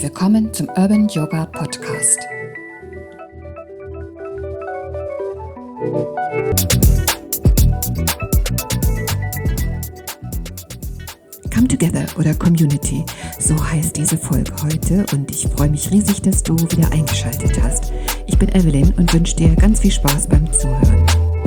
willkommen zum Urban Yoga Podcast. Come Together oder Community, so heißt diese Folge heute und ich freue mich riesig, dass du wieder eingeschaltet hast. Ich bin Evelyn und wünsche dir ganz viel Spaß beim Zuhören.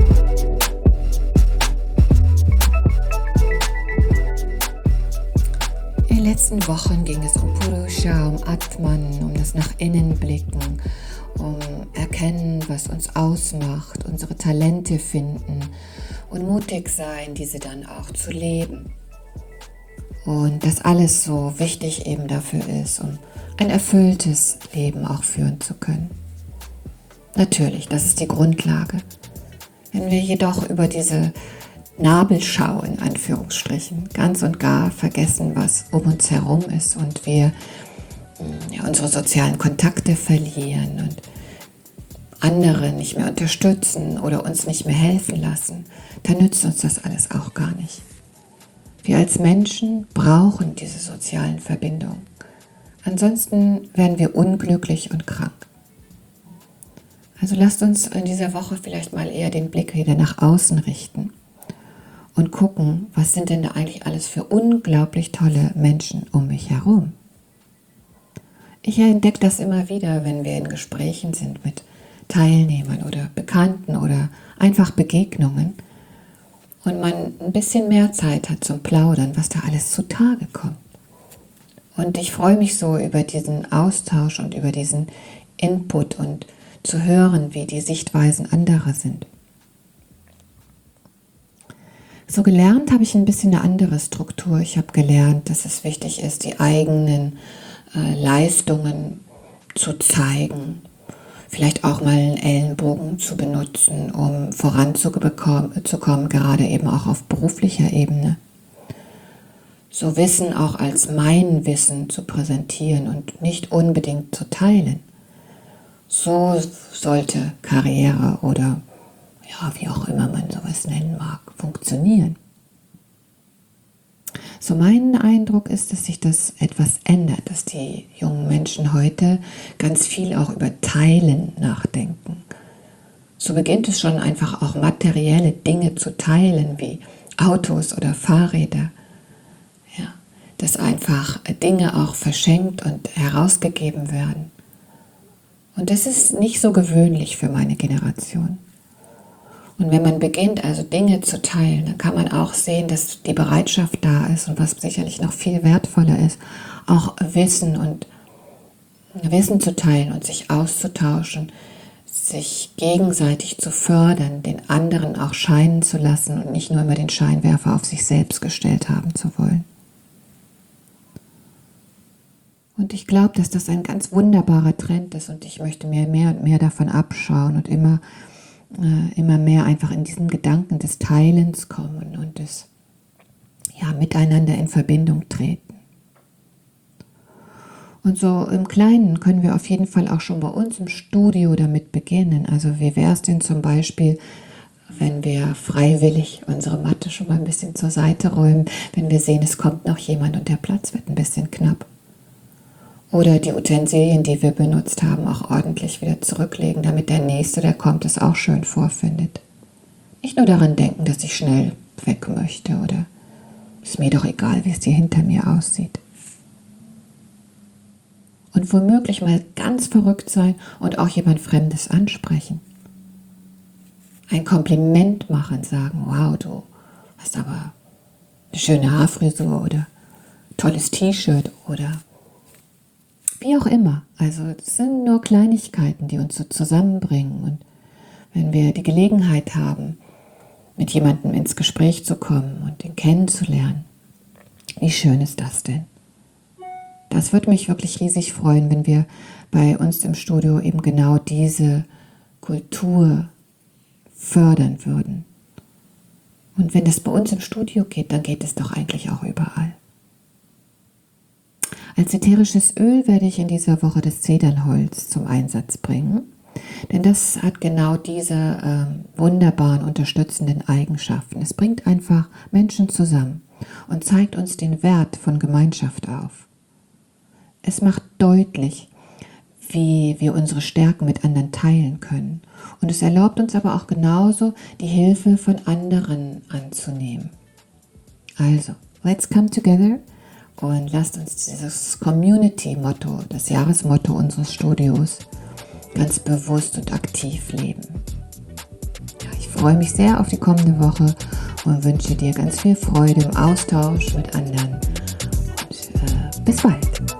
In den letzten Wochen ging es um Purusha, um Atman, um das nach innen blicken, um erkennen, was uns ausmacht, unsere Talente finden und mutig sein, diese dann auch zu leben. Und das alles so wichtig eben dafür ist, um ein erfülltes Leben auch führen zu können. Natürlich, das ist die Grundlage. Wenn wir jedoch über diese Nabelschau in Anführungsstrichen ganz und gar vergessen, was um uns herum ist und wir unsere sozialen Kontakte verlieren und andere nicht mehr unterstützen oder uns nicht mehr helfen lassen, dann nützt uns das alles auch gar nicht. Wir als Menschen brauchen diese sozialen Verbindungen. Ansonsten werden wir unglücklich und krank. Also lasst uns in dieser Woche vielleicht mal eher den Blick wieder nach außen richten und gucken, was sind denn da eigentlich alles für unglaublich tolle Menschen um mich herum. Ich entdecke das immer wieder, wenn wir in Gesprächen sind mit Teilnehmern oder Bekannten oder einfach Begegnungen und man ein bisschen mehr Zeit hat zum Plaudern, was da alles zutage kommt. Und ich freue mich so über diesen Austausch und über diesen Input und zu hören, wie die Sichtweisen anderer sind. So gelernt habe ich ein bisschen eine andere Struktur. Ich habe gelernt, dass es wichtig ist, die eigenen Leistungen zu zeigen. Vielleicht auch mal einen Ellenbogen zu benutzen, um voranzukommen, gerade eben auch auf beruflicher Ebene. So Wissen auch als mein Wissen zu präsentieren und nicht unbedingt zu teilen. So sollte Karriere oder ja, wie auch immer man sowas nennen mag, funktionieren. So mein Eindruck ist, dass sich das etwas ändert, dass die jungen Menschen heute ganz viel auch über Teilen nachdenken. So beginnt es schon einfach auch materielle Dinge zu teilen, wie Autos oder Fahrräder. Ja, dass einfach Dinge auch verschenkt und herausgegeben werden. Und das ist nicht so gewöhnlich für meine Generation. Und wenn man beginnt, also Dinge zu teilen, dann kann man auch sehen, dass die Bereitschaft da ist und was sicherlich noch viel wertvoller ist, auch Wissen zu teilen und sich auszutauschen, sich gegenseitig zu fördern, den anderen auch scheinen zu lassen und nicht nur immer den Scheinwerfer auf sich selbst gestellt haben zu wollen. Und ich glaube, dass das ein ganz wunderbarer Trend ist und ich möchte mir mehr und mehr davon abschauen und immer mehr einfach in diesen Gedanken des Teilens kommen und des Miteinander in Verbindung treten. Und so im Kleinen können wir auf jeden Fall auch schon bei uns im Studio damit beginnen. Also wie wäre es denn zum Beispiel, wenn wir freiwillig unsere Matte schon mal ein bisschen zur Seite räumen, wenn wir sehen, es kommt noch jemand und der Platz wird ein bisschen knapp. Oder die Utensilien, die wir benutzt haben, auch ordentlich wieder zurücklegen, damit der Nächste, der kommt, es auch schön vorfindet. Nicht nur daran denken, dass ich schnell weg möchte oder ist mir doch egal, wie es hier hinter mir aussieht. Und womöglich mal ganz verrückt sein und auch jemand Fremdes ansprechen. Ein Kompliment machen, sagen, wow, du hast aber eine schöne Haarfrisur oder tolles T-Shirt oder wie auch immer. Also es sind nur Kleinigkeiten, die uns so zusammenbringen. Und wenn wir die Gelegenheit haben, mit jemandem ins Gespräch zu kommen und ihn kennenzulernen, wie schön ist das denn? Das würde mich wirklich riesig freuen, wenn wir bei uns im Studio eben genau diese Kultur fördern würden. Und wenn das bei uns im Studio geht, dann geht es doch eigentlich auch überall. Als ätherisches Öl werde ich in dieser Woche das Zedernholz zum Einsatz bringen, denn das hat genau diese wunderbaren unterstützenden Eigenschaften. Es bringt einfach Menschen zusammen und zeigt uns den Wert von Gemeinschaft auf. Es macht deutlich, wie wir unsere Stärken mit anderen teilen können. Und es erlaubt uns aber auch genauso, die Hilfe von anderen anzunehmen. Also, let's come together und lasst uns dieses Community-Motto, das Jahresmotto unseres Studios, ganz bewusst und aktiv leben. Ja, ich freue mich sehr auf die kommende Woche und wünsche dir ganz viel Freude im Austausch mit anderen. Und bis bald.